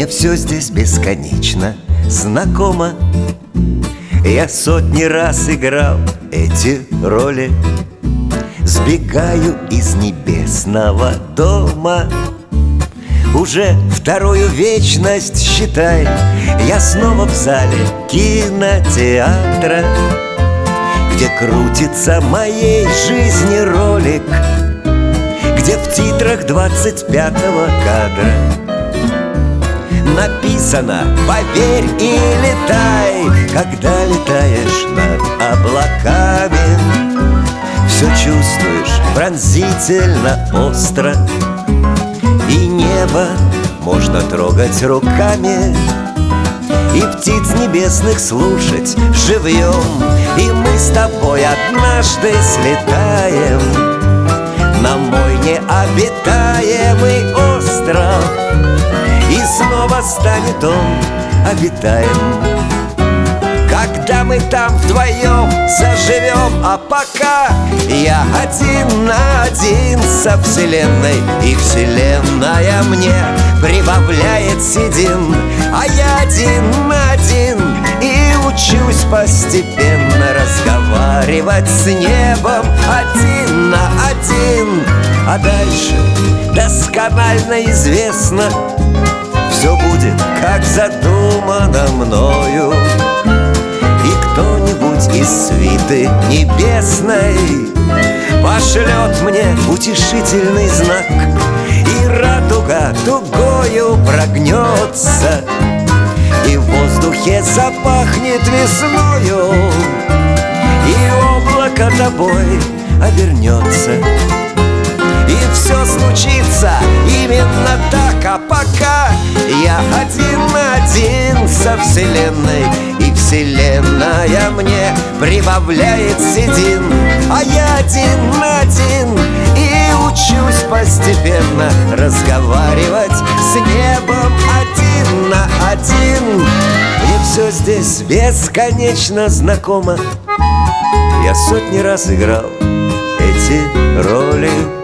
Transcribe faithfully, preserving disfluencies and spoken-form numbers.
Мне все здесь бесконечно знакомо. Я сотни раз играл эти роли. Сбегаю из небесного дома. Уже вторую вечность, считай, я снова в зале кинотеатра, где крутится моей жизни ролик, где в титрах двадцать пятого кадра написано: поверь и летай. Когда летаешь над облаками, все чувствуешь пронзительно остро, и небо можно трогать руками, и птиц небесных слушать живьем. И мы с тобой однажды слетаем на мой необитаемый остров, и снова станет он обитаем, когда мы там вдвоем заживем. А пока я один на один со вселенной, и вселенная мне прибавляет седин. А я один на один и учусь постепенно разговаривать с небом один на один. А дальше досконально известно, все будет, как задумано мною. Кто-нибудь из свиты небесной пошлет мне утешительный знак, и радуга дугою прогнется, и в воздухе запахнет весною, и облако тобой обернется. И все случится именно так. А пока я один на один со вселенной, и вселенная мне прибавляет седин. А я один на один и учусь постепенно разговаривать с небом один на один. Мне все здесь бесконечно знакомо. Я сотни раз играл эти роли.